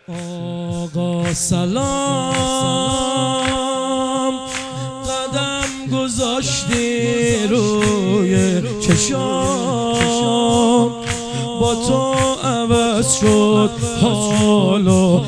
آقا سلام، قدم گذاشتی روی چشام، با تو عوض شد حال و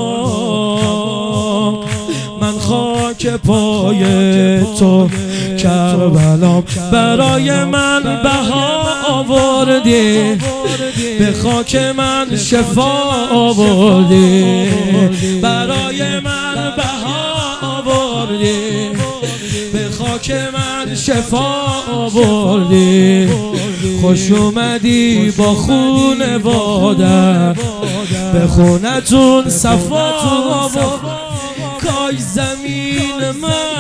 هوا. من خاک پای تو کربلام، برای من بها آوردی، به خاک من شفا آوردی، برای من بها آوردی، به خاک من شفا آوردی. خوش اومدی با خونواده، به خونتون صفا آورد. کاش زمین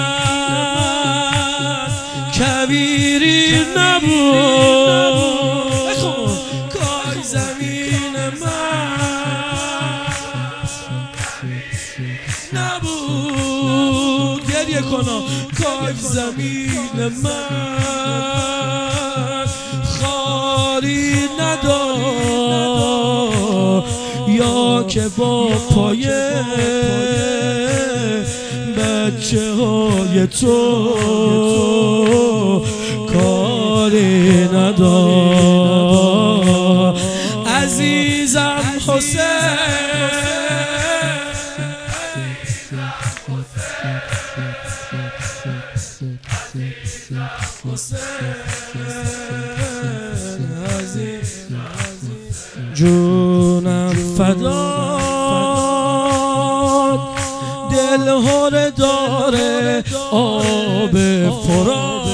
من کویری نبود، کاش زمین من نبود. گریه کنم، کاش زمین من خاری نداشت، یا که با پایه بچه های تو کاری نداشت. عزیزم حسین، جونم فداد، دل هر داره آب فرات.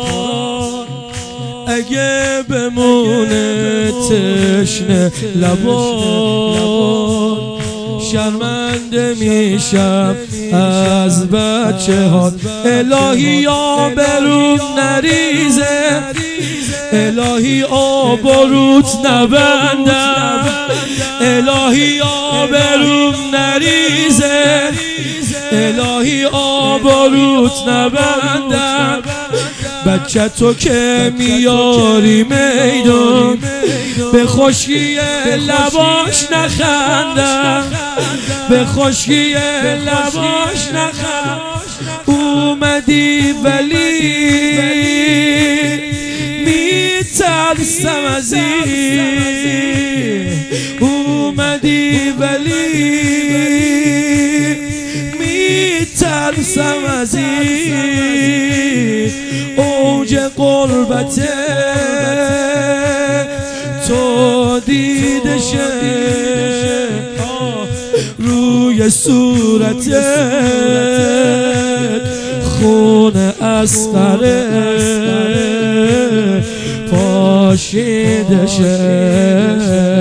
اگه بمونه تشنه لبات، شرمنده میشم از بچه هات. الهی آبروم نریزه، الهی آبروت نبندم، الهی آبروم نریزه، الهی آبروت نبندم. بچه تو که میاری میدون، به خشکی لباش نخندم، به خشکی لباش نخندم. اومدی ولی میترسم از این، اومدی ولی میترسم از این. اوج قربت تو دیده شه روی صورتت، خون اصغره پاشیده شه.